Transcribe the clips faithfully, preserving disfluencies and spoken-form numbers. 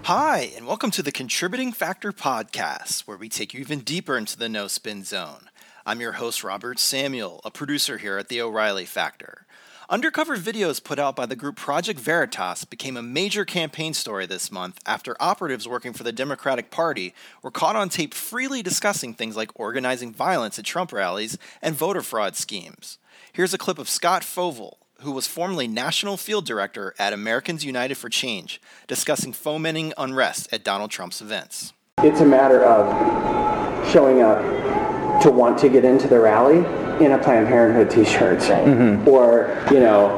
Hi, and welcome to the Contributing Factor podcast, where we take you even deeper into the no spin zone. I'm your host, Robert Samuel, a producer here at the O'Reilly Factor. Undercover videos put out by the group Project Veritas became a major campaign story this month after operatives working for the Democratic Party were caught on tape freely discussing things like organizing violence at Trump rallies and voter fraud schemes. Here's a clip of Scott Fovel, who was formerly National Field Director at Americans United for Change, discussing fomenting unrest at Donald Trump's events. It's a matter of showing up to want to get into the rally in a Planned Parenthood t-shirt, mm-hmm. or, you know,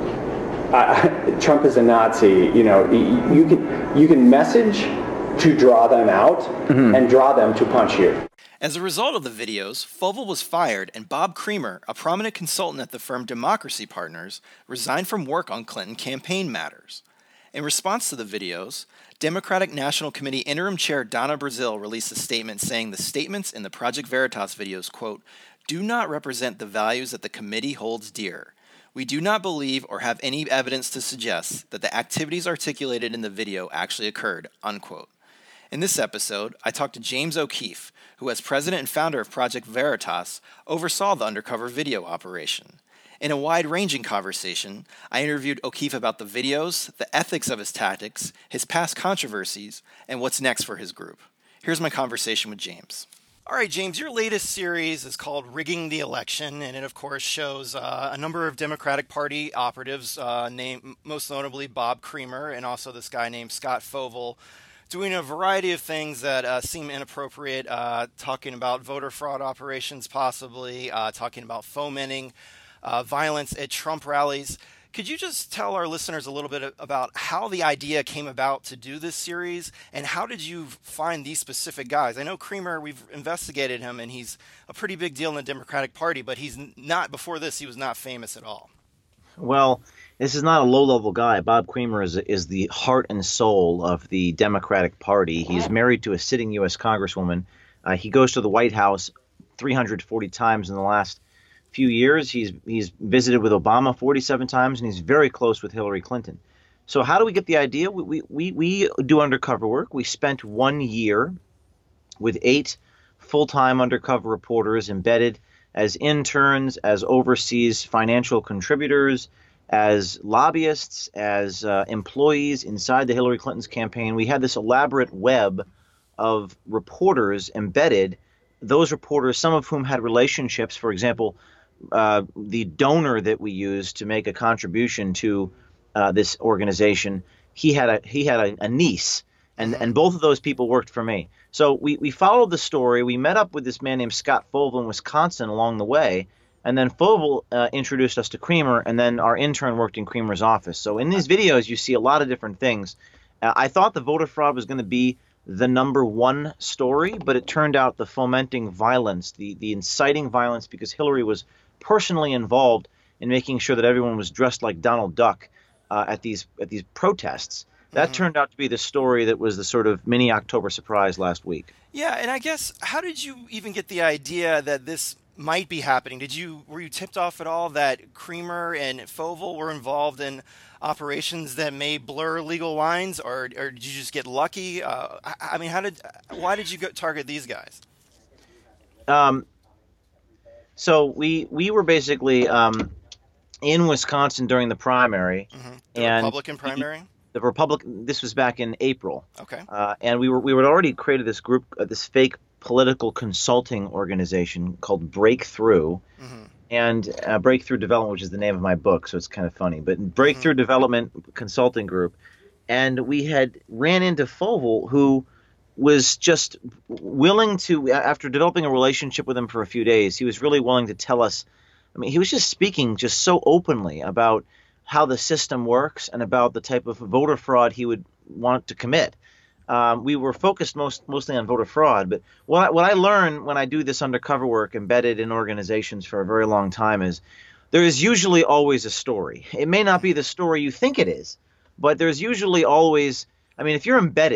uh, Trump is a Nazi, you know, you, you can you can message to draw them out, mm-hmm. and draw them to punch you. As a result of the videos, Fovel was fired and Bob Creamer, a prominent consultant at the firm Democracy Partners, resigned from work on Clinton campaign matters. In response to the videos, Democratic National Committee Interim Chair Donna Brazile released a statement saying the statements in the Project Veritas videos, quote, do not represent the values that the committee holds dear. We do not believe or have any evidence to suggest that the activities articulated in the video actually occurred, unquote. In this episode, I talked to James O'Keefe, who as president and founder of Project Veritas, oversaw the undercover video operation. In a wide-ranging conversation, I interviewed O'Keefe about the videos, the ethics of his tactics, his past controversies, and what's next for his group. Here's my conversation with James. All right, James, your latest series is called Rigging the Election, and it, of course, shows uh, a number of Democratic Party operatives, uh, named, most notably Bob Creamer, and also this guy named Scott Fovel, doing a variety of things that uh, seem inappropriate, uh, talking about voter fraud operations possibly, uh, talking about fomenting uh, violence at Trump rallies. Could you just tell our listeners a little bit about how the idea came about to do this series, and how did you find these specific guys? I know Creamer, we've investigated him, and he's a pretty big deal in the Democratic Party, but he's not, before this, he was not famous at all. Well, this is not a low-level guy. Bob Creamer is is the heart and soul of the Democratic Party. He's married to a sitting U S Congresswoman. Uh, he goes to the White House three hundred forty times in the last few years. He's he's visited with Obama forty-seven times, and he's very close with Hillary Clinton. So how do we get the idea? We we we do undercover work. We spent one year with eight full-time undercover reporters embedded as interns, as overseas financial contributors, as lobbyists, as uh, employees inside the Hillary Clinton's campaign. We had this elaborate web of reporters embedded, those reporters, some of whom had relationships. For example, uh, the donor that we used to make a contribution to uh, this organization, he had a he had a, a niece, and, and both of those people worked for me. So we, we followed the story. We met up with this man named Scott Fovel in Wisconsin along the way. And then Fovel uh, introduced us to Creamer, and then our intern worked in Creamer's office. So in these videos, you see a lot of different things. Uh, I thought the voter fraud was going to be the number one story, but it turned out the fomenting violence, the, the inciting violence, because Hillary was personally involved in making sure that everyone was dressed like Donald Duck uh, at these at these protests. That mm-hmm. turned out to be the story that was the sort of mini October surprise last week. Yeah, and I guess, how did you even get the idea that this might be happening? Did you were you tipped off at all that Creamer and Fovel were involved in operations that may blur legal lines, or or did you just get lucky? Uh, I, I mean, how did why did you go target these guys? Um, so we we were basically um, in Wisconsin during the primary, mm-hmm. the and Republican primary. The Republican. This was back in April. Okay. Uh, and we were we were already created this group, uh, this fake political consulting organization called Breakthrough, mm-hmm. and uh, Breakthrough Development, which is the name of my book, so it's kind of funny. But Breakthrough mm-hmm. Development Consulting Group, and we had ran into Fovel, who was just willing to, after developing a relationship with him for a few days, he was really willing to tell us. I mean, he was just speaking just so openly about how the system works and about the type of voter fraud he would want to commit. Um, we were focused most mostly on voter fraud, but what I, what I learned when I do this undercover work embedded in organizations for a very long time is there is usually always a story. It may not be the story you think it is, but there's usually always, I mean, if you're embedded,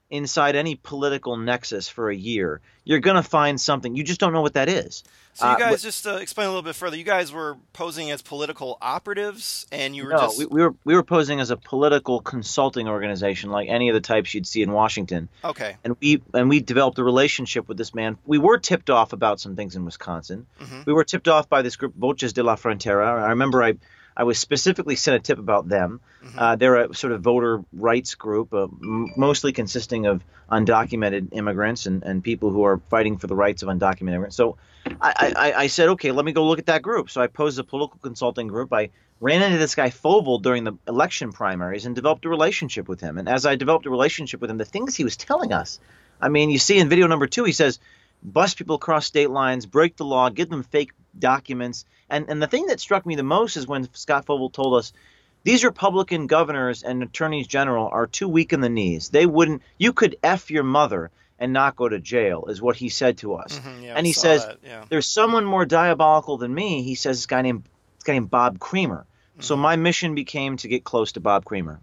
inside any political nexus for a year, you're going to find something. You just don't know what that is. So you Uh, guys, but- just to explain a little bit further, you guys were posing as political operatives, and you were No, just we, we were we were posing as a political consulting organization, like any of the types you'd see in Washington. okay. And we and we developed a relationship with this man. We were tipped off about some things in Wisconsin. Mhm. We were tipped off by this group, Voces de la Frontera. I remember I I was specifically sent a tip about them. Uh, they're a sort of voter rights group, uh, m- mostly consisting of undocumented immigrants and, and people who are fighting for the rights of undocumented immigrants. So I, I, I said, okay, let me go look at that group. So I posed a political consulting group. I ran into this guy Fovel during the election primaries and developed a relationship with him. And as I developed a relationship with him, the things he was telling us, I mean, you see in video number two, he says, bust people across state lines, break the law, give them fake documents. And and the thing that struck me the most is when Scott Fovel told us these Republican governors and attorneys general are too weak in the knees. They wouldn't – you could F your mother and not go to jail is what he said to us. Mhm, yeah, and we he saw says that, yeah. there's someone more diabolical than me. He says this guy named, this guy named Bob Creamer. So my mission became to get close to Bob Creamer.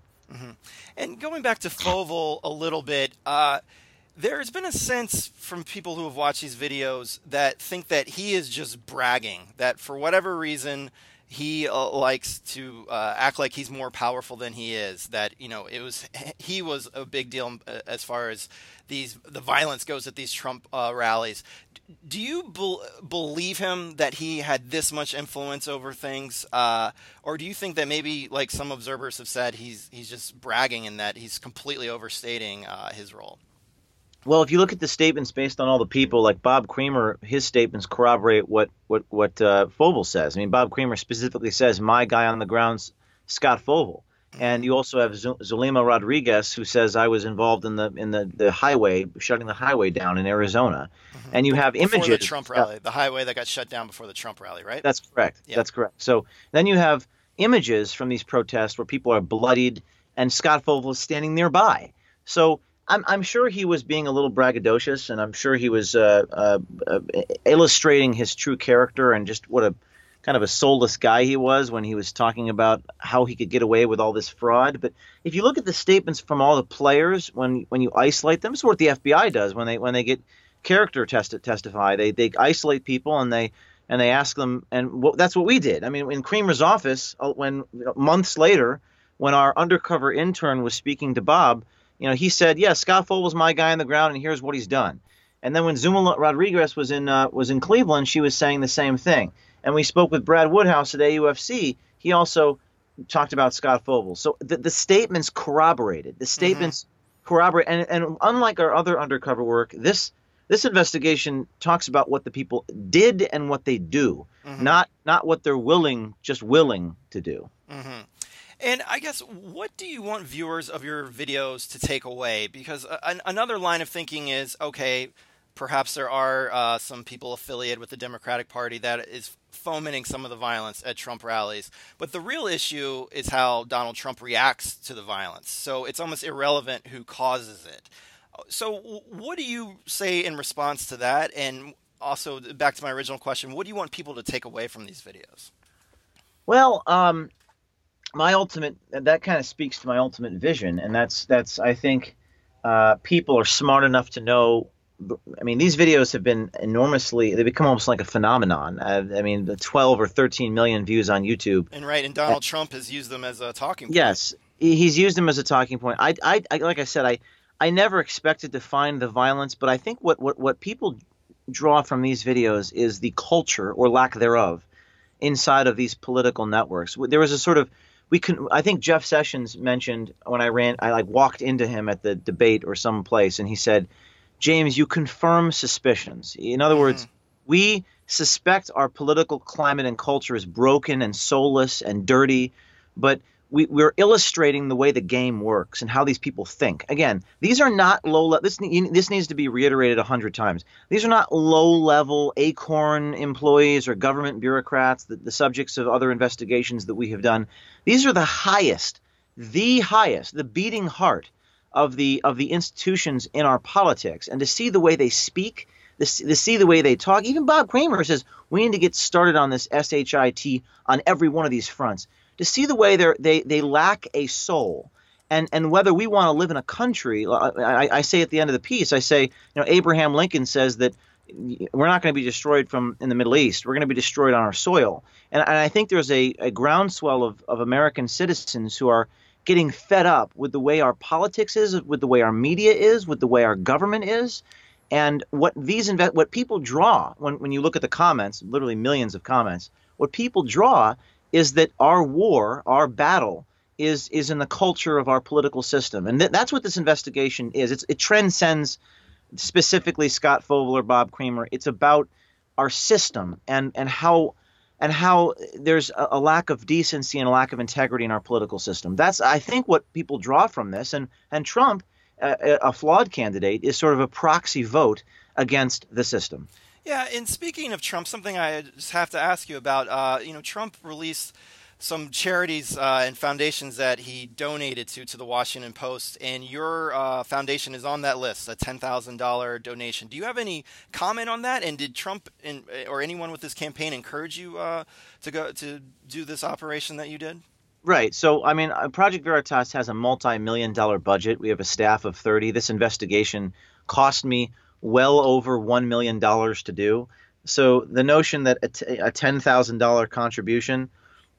And going back to Fovel a little bit, uh, there's been a sense from people who have watched these videos that think that he is just bragging, that for whatever reason he uh, likes to uh, act like he's more powerful than he is, that, you know, it was he was a big deal uh, as far as these the violence goes at these Trump uh, rallies. Do you bel believe him that he had this much influence over things, uh, or do you think that maybe, like some observers have said, he's he's just bragging and that he's completely overstating uh, his role? Well, if you look at the statements based on all the people, like Bob Creamer, his statements corroborate what what what uh, Fovel says. I mean, Bob Creamer specifically says, "My guy on the ground's Scott Fovel," and you also have Z- Zulema Rodriguez, who says, "I was involved in the in the, the highway, shutting the highway down in Arizona," and you have Before images. the Trump rally, the highway that got shut down before the Trump rally, right? That's correct. Yeah. That's correct. So then you have images from these protests where people are bloodied, and Scott Fovel is standing nearby. So I'm, I'm sure he was being a little braggadocious, and I'm sure he was uh, uh, uh, illustrating his true character and just what a kind of a soulless guy he was when he was talking about how he could get away with all this fraud. But if you look at the statements from all the players, when when you isolate them, this is what the F B I does when they when they get character test testify. They they isolate people and they and they ask them, and what, that's what we did. I mean, in Creamer's office, uh, when you know, months later, when our undercover intern was speaking to Bob, you know, he said, "Yeah, Scott Fovel's my guy on the ground, and here's what he's done." And then when Zuma Rodriguez was in uh, was in Cleveland, she was saying the same thing. And we spoke with Brad Woodhouse at A U F C. He also talked about Scott Fovel. So the, the statements corroborated. The statements mm-hmm. corroborate. And, and unlike our other undercover work, this this investigation talks about what the people did and what they do, mm-hmm. not not what they're willing, just willing to do. Mm-hmm. And I guess, what do you want viewers of your videos to take away? Because an, another line of thinking is, okay, perhaps there are uh, some people affiliated with the Democratic Party that is fomenting some of the violence at Trump rallies. But the real issue is how Donald Trump reacts to the violence. So it's almost irrelevant who causes it. So what do you say in response to that? And also, back to my original question, what do you want people to take away from these videos? Well, um... my ultimate, that kind of speaks to my ultimate vision, and that's that's I think uh, people are smart enough to know. I mean, these videos have been enormously, they become almost like a phenomenon. Uh, I mean, the twelve or thirteen million views on YouTube. And right, and Donald uh, Trump has used them as a talking point. Yes, he's used them as a talking point. I, I, I like I said, I, I never expected to find the violence, but I think what, what, what people draw from these videos is the culture or lack thereof inside of these political networks. There was a sort of We can. I think Jeff Sessions mentioned when I ran, I like walked into him at the debate or some place, and he said, "James, you confirm suspicions." In other mm-hmm. words, we suspect our political climate and culture is broken and soulless and dirty, but we, we're illustrating the way the game works and how these people think. Again, these are not low level. This, this needs to be reiterated a hundred times. These are not low-level Acorn employees or government bureaucrats, the, the subjects of other investigations that we have done. These are the highest, the highest, the beating heart of the of the institutions in our politics. And to see the way they speak, to see the way they talk, even Bob Creamer says we need to get started on this S H I T on every one of these fronts. To see the way they they they lack a soul And and whether we want to live in a country, I, I say at the end of the piece, I say, you know, Abraham Lincoln says that we're not going to be destroyed from in the Middle East. We're going to be destroyed on our soil. And, and I think there's a, a groundswell of, of American citizens who are getting fed up with the way our politics is, with the way our media is, with the way our government is. And what these inve- what people draw when, when you look at the comments, literally millions of comments, what people draw is that our war, our battle, is is in the culture of our political system. And th- that's what this investigation is. It's, it transcends specifically Scott Fovel or Bob Creamer. It's about our system and, and how and how there's a, a lack of decency and a lack of integrity in our political system. That's, I think, what people draw from this. And, and Trump, a, a flawed candidate, is sort of a proxy vote against the system. Yeah, and speaking of Trump, something I just have to ask you about, uh, you know, Trump released some charities uh, and foundations that he donated to to the Washington Post, and your uh, foundation is on that list, a ten thousand dollars donation. Do you have any comment on that? And did Trump in, or anyone with this campaign encourage you uh, to go to do this operation that you did? Right. So, I mean, Project Veritas has a multi-million dollar budget. We have a staff of thirty. This investigation cost me well over one million dollars to do. So the notion that a, t- a ten thousand dollars contribution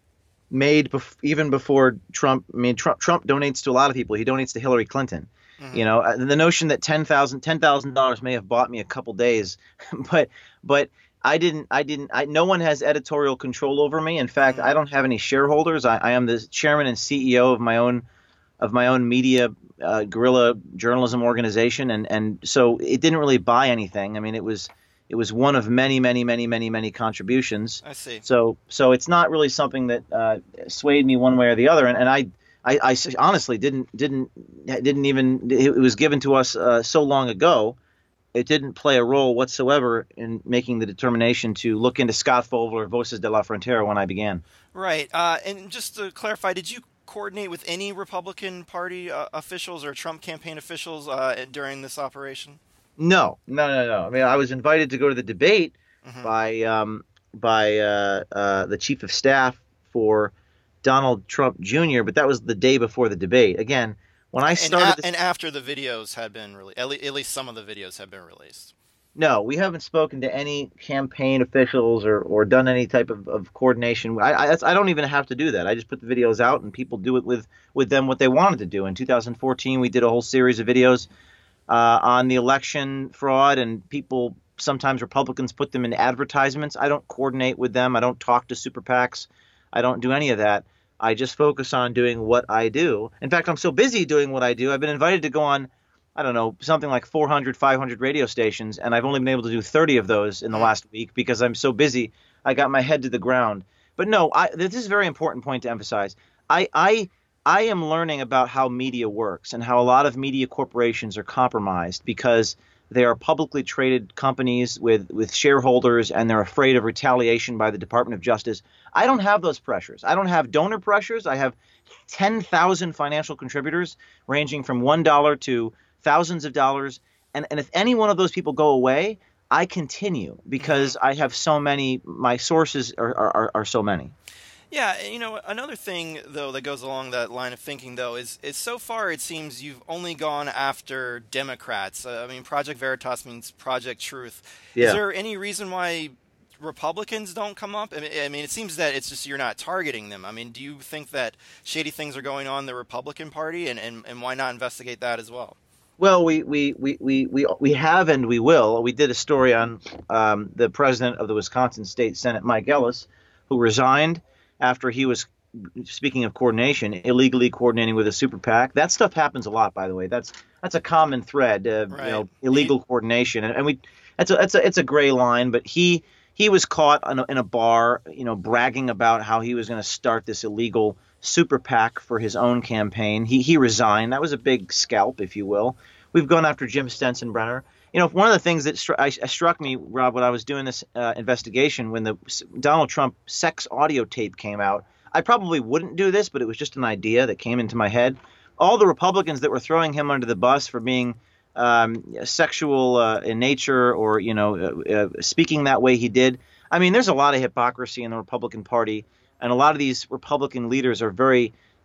made bef- even before Trump, I mean, Trump, Trump donates to a lot of people. He donates to Hillary Clinton. Mm-hmm. You know, the notion that ten thousand dollars may have bought me a couple days, but but I didn't, I didn't, I, no one has editorial control over me. In fact, mm-hmm. I don't have any shareholders. I, I am the chairman and C E O of my own, of my own media, uh, guerrilla journalism organization. And, and so it didn't really buy anything. I mean, it was, It was one of many, many, many, many, many contributions. I see. So, so it's not really something that uh, swayed me one way or the other. And, and I, I, I honestly didn't, didn't, didn't even. It was given to us uh, so long ago. It didn't play a role whatsoever in making the determination to look into Scott Fovel or Voces de la Frontera when I began. Right. Uh, and just to clarify, did you coordinate with any Republican Party uh, officials or Trump campaign officials uh, during this operation? No, no, no, no. I mean, I was invited to go to the debate mm-hmm. by um, by uh, uh, the chief of staff for Donald Trump Junior, but that was the day before the debate. Again, when I started, and, a- this- and after the videos had been released, at, le- at least some of the videos have been released. No, we haven't spoken to any campaign officials or, or done any type of, of coordination. I, I I don't even have to do that. I just put the videos out and people do it with with them what they wanted to do. In two thousand fourteen, we did a whole series of videos Uh, on the election fraud, and people, sometimes Republicans put them in advertisements. I don't coordinate with them. I don't talk to super PACs. I don't do any of that. I just focus on doing what I do. In fact, I'm so busy doing what I do. I've been invited to go on, I don't know, something like four hundred, five hundred radio stations, and I've only been able to do thirty of those in the last week because I'm so busy. I got my head to the ground. But no, I, this is a very important point to emphasize. I, I I am learning about how media works and how a lot of media corporations are compromised because they are publicly traded companies with, with shareholders and they're afraid of retaliation by the Department of Justice. I don't have those pressures. I don't have donor pressures. I have ten thousand financial contributors ranging from one dollar to thousands of dollars. And, and if any one of those people go away, I continue because I have so many, my sources are, are, are so many. Yeah, you know, another thing, though, that goes along that line of thinking, though, is, is so far it seems you've only gone after Democrats. Uh, I mean, Project Veritas means Project Truth. Yeah. Is there any reason why Republicans don't come up? I mean, I mean, it seems that it's just you're not targeting them. I mean, do you think that shady things are going on in the Republican Party, and, and, and why not investigate that as well? Well, we, we, we, we, we, we have and we will. We did a story on um, the president of the Wisconsin State Senate, Mike Ellis, who resigned after he was, speaking of coordination, illegally coordinating with a super PAC. That stuff happens a lot, by the way. That's that's a common thread, uh, right. you know, illegal he, coordination, and, and we that's a that's a it's a gray line. But he he was caught in a, in a bar, you know, bragging about how he was going to start this illegal super PAC for his own campaign. He he resigned. That was a big scalp, if you will. We've gone after Jim Stensenbrenner. You know, one of the things that stru- I, struck me, Rob, when I was doing this uh, investigation, when the Donald Trump sex audio tape came out, I probably wouldn't do this, but it was just an idea that came into my head. All the Republicans that were throwing him under the bus for being um, sexual uh, in nature or, you know, uh, uh, speaking that way he did. I mean, there's a lot of hypocrisy in the Republican Party, and a lot of these Republican leaders are very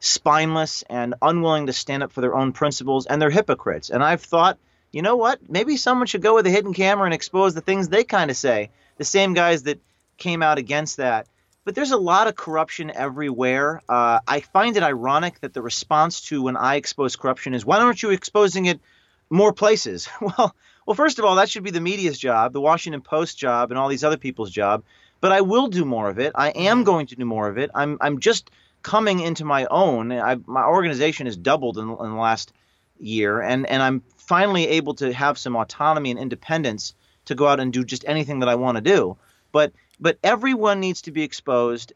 spineless and unwilling to stand up for their own principles, and they're hypocrites. And I've thought, you know what? Maybe someone should go with a hidden camera and expose the things they kind of say. The same guys that came out against that. But there's a lot of corruption everywhere. Uh, I find it ironic that the response to when I expose corruption is, why aren't you exposing it more places? Well, well, first of all, that should be the media's job, the Washington Post job, and all these other people's job. But I will do more of it. I am going to do more of it. I'm I'm just coming into my own. I, my organization has doubled in, in the last year, and, and I'm finally able to have some autonomy and independence to go out and do just anything that I want to do. But but everyone needs to be exposed.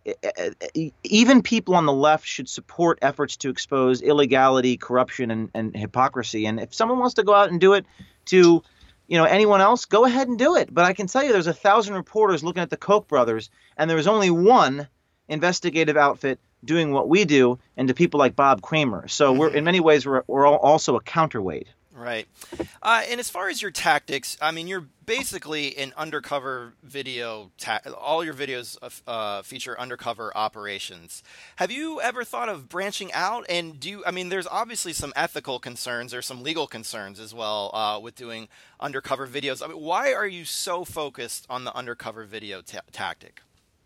Even people on the left should support efforts to expose illegality, corruption, and, and hypocrisy. And if someone wants to go out and do it to, you know, anyone else, go ahead and do it. But I can tell you there's a thousand reporters looking at the Koch brothers, and there was only one investigative outfit doing what we do, and to people like Bob Creamer. So we're in many ways we're, we're also a counterweight. Right. Uh, and as far as your tactics, I mean, you're basically an undercover video. Ta- all your videos uh, feature undercover operations. Have you ever thought of branching out? And do you, I mean, there's obviously some ethical concerns or some legal concerns as well uh, with doing undercover videos. I mean, why are you so focused on the undercover video ta- tactic?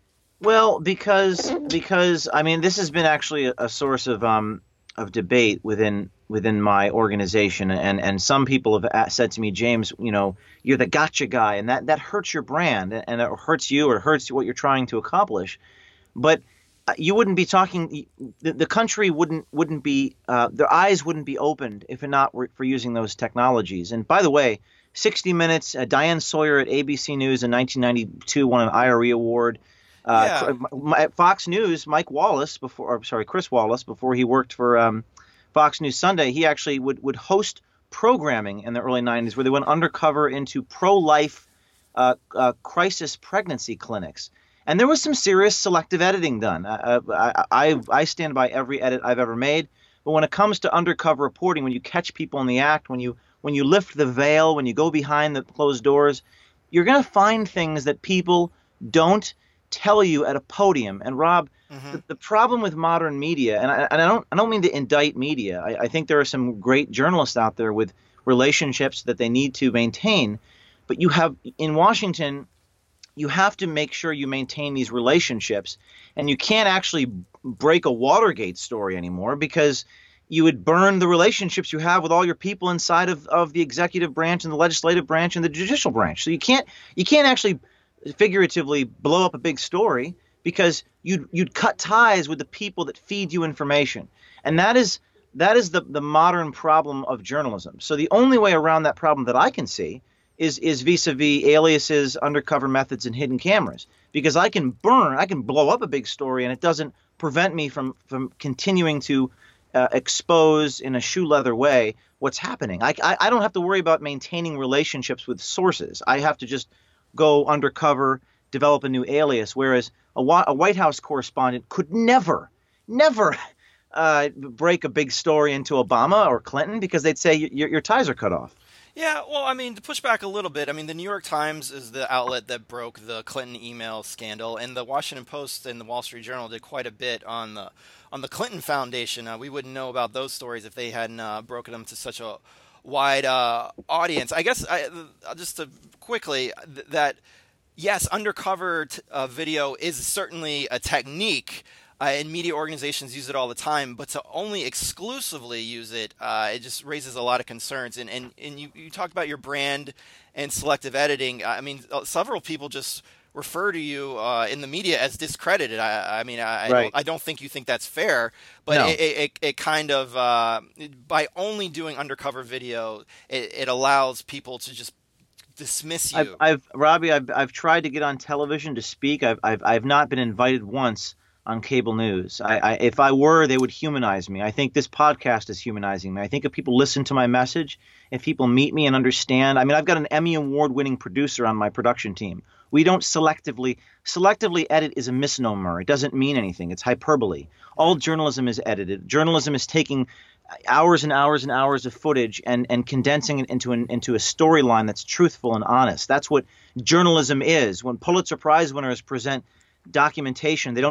Well, because because I mean, this has been actually a, a source of um of debate within within my organization, and and some people have said to me, James, you know, you're the gotcha guy, and that that hurts your brand, and it hurts you, or hurts what you're trying to accomplish. But you wouldn't be talking. The, the country wouldn't wouldn't be uh, their eyes wouldn't be opened if it not were for using those technologies. And by the way, sixty minutes, uh, Diane Sawyer at A B C News in nineteen ninety-two won an I R E award. Uh, yeah. Fox News, Mike Wallace, before, or sorry, Chris Wallace, before he worked for um, Fox News Sunday, he actually would, would host programming in the early nineties where they went undercover into pro-life uh, uh, crisis pregnancy clinics. And there was some serious selective editing done. Uh, I, I, I stand by every edit I've ever made. But when it comes to undercover reporting, when you catch people in the act, when you when you lift the veil, when you go behind the closed doors, you're going to find things that people don't tell you at a podium. And Rob, mm-hmm. the, the problem with modern media, and I, and I don't I don't mean to indict media. I, I think there are some great journalists out there with relationships that they need to maintain. But you have in Washington, you have to make sure you maintain these relationships, and you can't actually break a Watergate story anymore because you would burn the relationships you have with all your people inside of, of the executive branch and the legislative branch and the judicial branch. So you can't you can't actually figuratively blow up a big story because you'd you'd cut ties with the people that feed you information. And that is that is the, the modern problem of journalism. So the only way around that problem that I can see is is vis-a-vis aliases, undercover methods, and hidden cameras. Because I can burn, I can blow up a big story, and it doesn't prevent me from, from continuing to uh, expose in a shoe leather way what's happening. I, I, I don't have to worry about maintaining relationships with sources. I have to just go undercover, develop a new alias, whereas a, a White House correspondent could never, never uh, break a big story into Obama or Clinton because they'd say your, your ties are cut off. Yeah, well, I mean, to push back a little bit, I mean, the New York Times is the outlet that broke the Clinton email scandal, and the Washington Post and the Wall Street Journal did quite a bit on the on the Clinton Foundation. Uh, we wouldn't know about those stories if they hadn't uh, broken them to such a wide uh, audience. I guess I, uh, just to quickly th- that yes, undercover t- uh, video is certainly a technique, uh, and media organizations use it all the time. But to only exclusively use it, uh, it just raises a lot of concerns. And and, and you, you talked about your brand and selective editing. I mean, several people just refer to you uh, in the media as discredited. I, I mean, I, right. I, don't, I don't think you think that's fair, but no. it, it, it kind of, uh, by only doing undercover video, it, it allows people to just dismiss you. I've, I've Robbie, I've, I've tried to get on television to speak. I've, I've, I've not been invited once on cable news. I, I, if I were, they would humanize me. I think this podcast is humanizing me. I think if people listen to my message, if people meet me and understand, I mean, I've got an Emmy award-winning producer on my production team. We don't selectively selectively edit is a misnomer. It doesn't mean anything. It's hyperbole. All journalism is edited. Journalism is taking hours and hours and hours of footage and, and condensing it into an into a storyline that's truthful and honest. That's what journalism is. When Pulitzer Prize winners present documentation, they don't just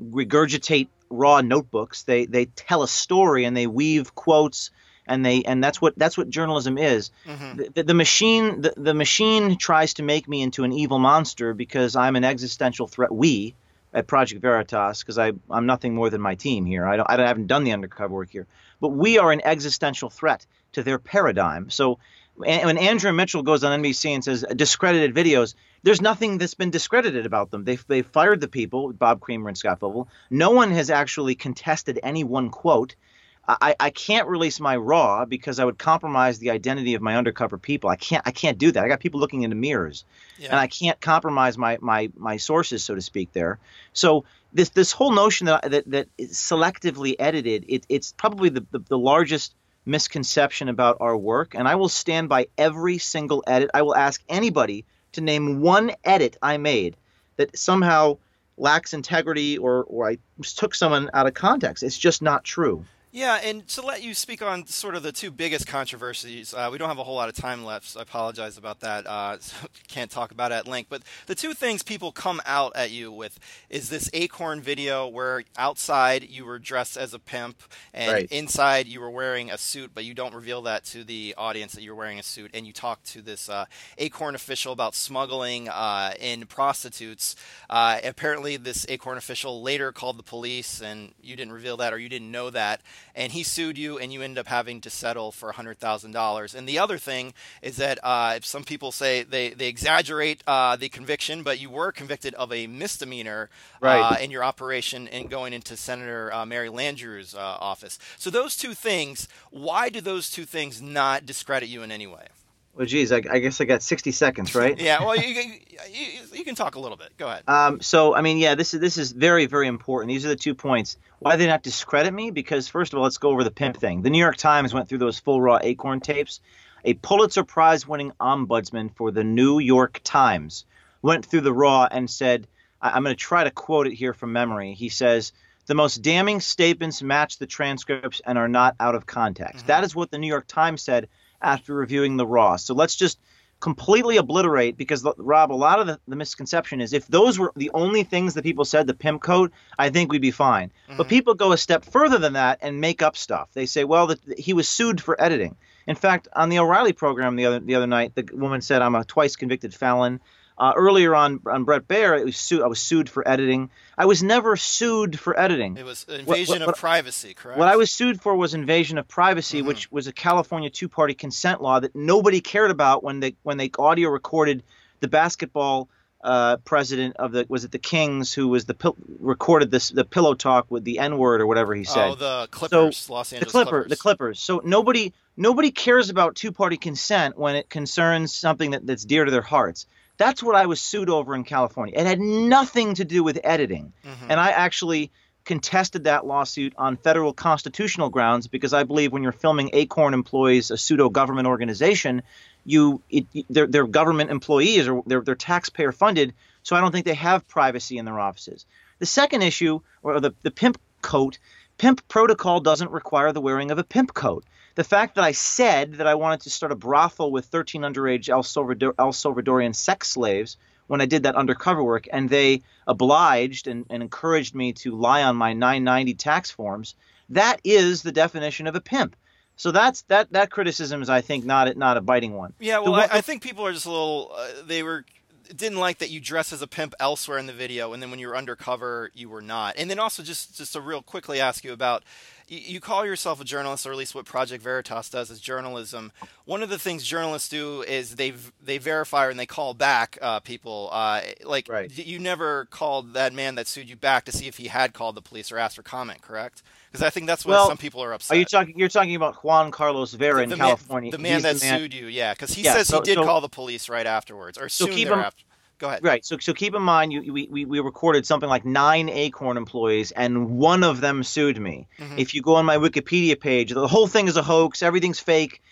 regurgitate raw notebooks. They they tell a story and they weave quotes, and they and that's what that's what journalism is. Mm-hmm. The, the, the machine the, the machine tries to make me into an evil monster because I'm an existential threat. We at Project Veritas, because I I'm nothing more than my team here. I don't I haven't done the undercover work here, but we are an existential threat to their paradigm. So when Andrew Mitchell goes on N B C and says discredited videos, there's nothing that's been discredited about them. They've, they've fired the people, Bob Creamer and Scott Fovel. No one has actually contested any one quote. I, I can't release my raw because I would compromise the identity of my undercover people. I can't I can't do that. I got people looking into mirrors, yeah. and I can't compromise my my my sources, so to speak. There, so this this whole notion that that that is selectively edited, it, it's probably the, the the largest misconception about our work, and I will stand by every single edit. I will ask anybody to name one edit I made that somehow lacks integrity or or I took someone out of context. It's just not true. Yeah, and to let you speak on sort of the two biggest controversies, uh, we don't have a whole lot of time left, so I apologize about that. Uh, so can't talk about it at length. But the two things people come out at you with is this Acorn video where outside you were dressed as a pimp and right. inside you were wearing a suit, but you don't reveal that to the audience that you're wearing a suit. And you talk to this uh, Acorn official about smuggling uh, in prostitutes. Uh, apparently this Acorn official later called the police, and you didn't reveal that or you didn't know that. And he sued you, and you end up having to settle for one hundred thousand dollars. And the other thing is that uh, some people say they, they exaggerate uh, the conviction, but you were convicted of a misdemeanor right. uh, in your operation in going into Senator uh, Mary Landrieu's uh, office. So those two things, why do those two things not discredit you in any way? Well, geez, I, I guess I got sixty seconds, right? Yeah, well, you, you, you can talk a little bit. Go ahead. Um, so, I mean, yeah, this is this is very, very important. These are the two points. Why they not discredit me? Because, first of all, let's go over the pimp thing. The New York Times went through those full raw Acorn tapes. A Pulitzer Prize-winning ombudsman for the New York Times went through the raw and said, I, I'm going to try to quote it here from memory. He says, the most damning statements match the transcripts and are not out of context. Mm-hmm. That is what the New York Times said after reviewing the raw. So let's just completely obliterate, because, Rob, a lot of the, the misconception is if those were the only things that people said, the pimp code, I think we'd be fine. Mm-hmm. But people go a step further than that and make up stuff. They say, well, the, he was sued for editing. In fact, on the O'Reilly program the other the other night, the woman said, I'm a twice convicted felon. Uh, earlier on on Bret Baier, it was su- I was sued for editing. I was never sued for editing. It was invasion what, what, of privacy, correct? What I was sued for was invasion of privacy, mm-hmm. which was a California two-party consent law that nobody cared about when they when they audio recorded the basketball uh, president of the was it the Kings, who was the recorded this the pillow talk with the N-word or whatever he said. Oh, the Clippers, so, Los Angeles the Clipper, Clippers. The Clippers. So nobody nobody cares about two-party consent when it concerns something that, that's dear to their hearts. That's what I was sued over in California. It had nothing to do with editing. Mm-hmm. And I actually contested that lawsuit on federal constitutional grounds because I believe when you're filming Acorn employees, a pseudo-government organization, you it, they're, they're government employees or they're, they're taxpayer funded, so I don't think they have privacy in their offices. The second issue, or the, the pimp coat, pimp protocol doesn't require the wearing of a pimp coat. The fact that I said that I wanted to start a brothel with thirteen underage El, Salvador, El Salvadorian sex slaves when I did that undercover work, and they obliged and, and encouraged me to lie on my nine ninety tax forms, that is the definition of a pimp. So that's that that criticism is, I think, not not a biting one. Yeah, well, the, I, I think people are just a little uh, they were didn't like that you dressed as a pimp elsewhere in the video, and then when you were undercover, you were not. And then also just just to real quickly ask you about, you call yourself a journalist, or at least what Project Veritas does is journalism. One of the things journalists do is they they verify and they call back uh, people. Uh, like right. You never called that man that sued you back to see if he had called the police or asked for comment, correct? Because I think that's why well, some people are upset. Are you talking? You're talking about Juan Carlos Vera the, in the California. Man, the man He's that the man. sued you, yeah, because he yeah, says so, he did so, call the police right afterwards, or so soon keep thereafter. Him, Go ahead. Right. So so keep in mind, you, we, we we recorded something like nine Acorn employees, and one of them sued me. Mm-hmm. If you go on my Wikipedia page, the whole thing is a hoax. Everything's fake.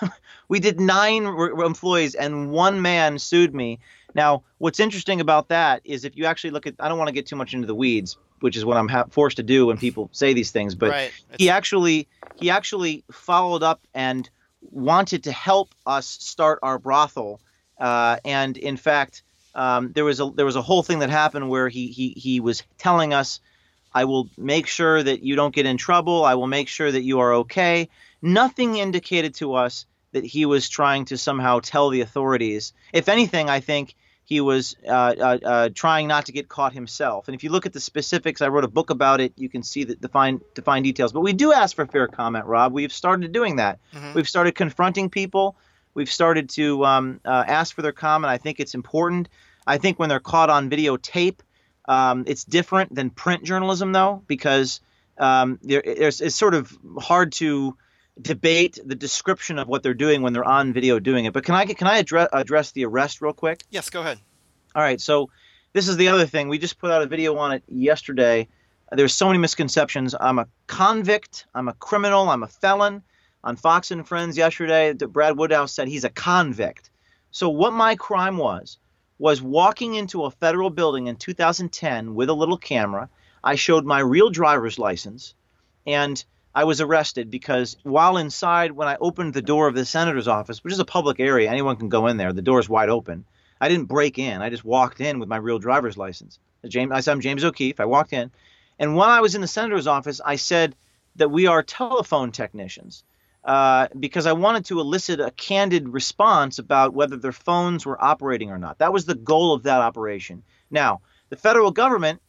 We did nine re- employees, and one man sued me. Now, what's interesting about that is if you actually look at, I don't want to get too much into the weeds, which is what I'm ha- forced to do when people say these things, but right. he actually he actually followed up and wanted to help us start our brothel, uh, and in fact. Um, there was a there was a whole thing that happened where he he he was telling us I will make sure that you don't get in trouble. I will make sure that you are okay. Nothing indicated to us that he was trying to somehow tell the authorities. If anything, I think he was uh, uh, uh, trying not to get caught himself. And if you look at the specifics, I wrote a book about it. You can see the defined, defined details. But we do ask for fair comment, Rob. We've started doing that. Mm-hmm. We've started confronting people. We've started to um, uh, ask for their comment. I think it's important. I think when they're caught on videotape, um, it's different than print journalism, though, because um, there, it's, it's sort of hard to debate the description of what they're doing when they're on video doing it. But can I can I address address the arrest real quick? Yes, go ahead. All right. So this is the other thing. We just put out a video on it yesterday. There's so many misconceptions. I'm a convict. I'm a criminal. I'm a felon. On Fox and Friends yesterday, Brad Woodhouse said he's a convict. So what my crime was, was walking into a federal building in two thousand ten with a little camera. I showed my real driver's license, and I was arrested because while inside, when I opened the door of the senator's office, which is a public area, anyone can go in there. The door is wide open. I didn't break in. I just walked in with my real driver's license. James, I said, I'm James O'Keefe. I walked in. And while I was in the senator's office, I said that we are telephone technicians uh, because I wanted to elicit a candid response about whether their phones were operating or not. That was the goal of that operation. Now, the federal government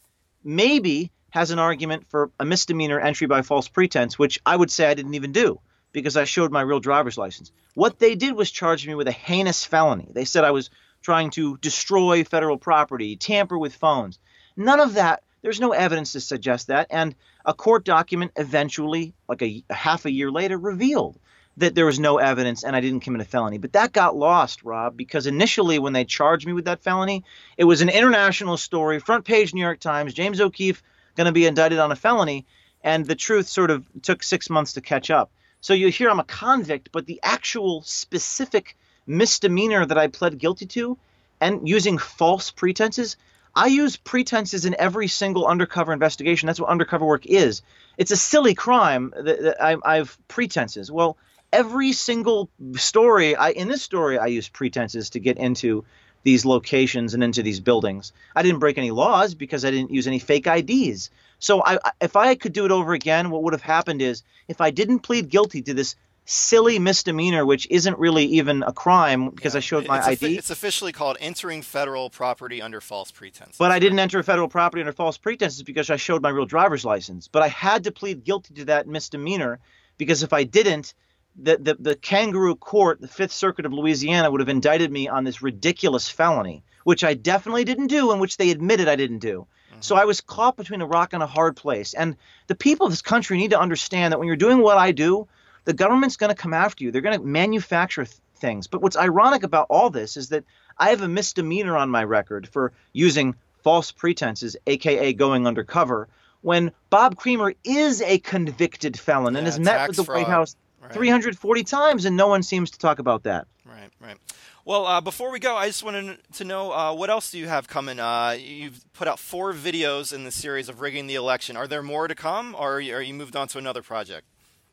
maybe has an argument for a misdemeanor entry by false pretense, which I would say I didn't even do because I showed my real driver's license. What they did was charge me with a heinous felony. They said I was trying to destroy federal property, tamper with phones. None of that. There's no evidence to suggest that. And a court document eventually, like a, a half a year later, revealed that there was no evidence and I didn't commit a felony. But that got lost, Rob, because initially when they charged me with that felony, it was an international story, front page New York Times, James O'Keefe going to be indicted on a felony, and the truth sort of took six months to catch up. So you hear I'm a convict, but the actual specific misdemeanor that I pled guilty to and using false pretenses, I use pretenses in every single undercover investigation. That's what undercover work is. It's a silly crime that, that I, I've pretenses. Well, every single story, I in this story, I use pretenses to get into these locations and into these buildings. I didn't break any laws because I didn't use any fake I Ds. So I, if I could do it over again, what would have happened is if I didn't plead guilty to this silly misdemeanor, which isn't really even a crime because yeah, I showed my it's I D. It's officially called entering federal property under false pretenses. But I didn't enter federal property under false pretenses because I showed my real driver's license. But I had to plead guilty to that misdemeanor because if I didn't, The, the the kangaroo court, the Fifth Circuit of Louisiana, would have indicted me on this ridiculous felony, which I definitely didn't do and which they admitted I didn't do. Mm-hmm. So I was caught between a rock and a hard place. And the people of this country need to understand that when you're doing what I do, the government's going to come after you. They're going to manufacture th- things. But what's ironic about all this is that I have a misdemeanor on my record for using false pretenses, a k a going undercover, when Bob Creamer is a convicted felon yeah, and has met with the fraud. White House Right. three hundred forty times, and no one seems to talk about that. Right, right. Well, uh, before we go, I just wanted to know uh, what else do you have coming? Uh, you've put out four videos in the series of rigging the election. Are there more to come, or are you, are you moved on to another project?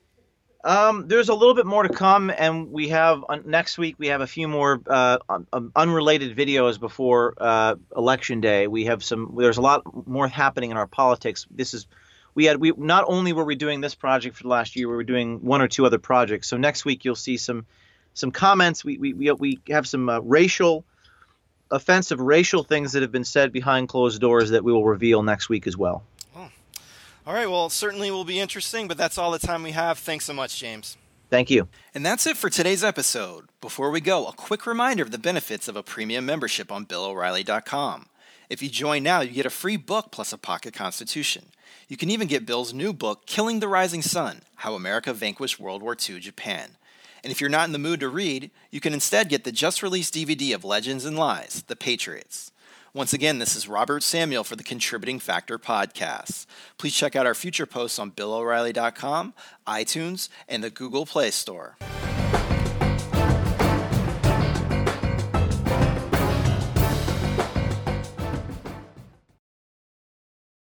Um, there's a little bit more to come, and we have uh, next week we have a few more uh, un- unrelated videos before uh, Election Day. We have some. There's a lot more happening in our politics. This is. We had we not only were we doing this project for the last year, we were doing one or two other projects. So next week you'll see some some comments. We we we, we have some uh, racial, offensive racial things that have been said behind closed doors that we will reveal next week as well. Oh. All right. Well, it certainly will be interesting, but that's all the time we have. Thanks so much, James. Thank you. And that's it for today's episode. Before we go, a quick reminder of the benefits of a premium membership on Bill O'Reilly dot com. If you join now, you get a free book plus a pocket constitution. You can even get Bill's new book, Killing the Rising Sun, How America Vanquished World War Two Japan. And if you're not in the mood to read, you can instead get the just-released D V D of Legends and Lies, The Patriots. Once again, this is Robert Samuel for the Contributing Factor Podcast. Please check out our future posts on Bill O'Reilly dot com, iTunes, and the Google Play Store.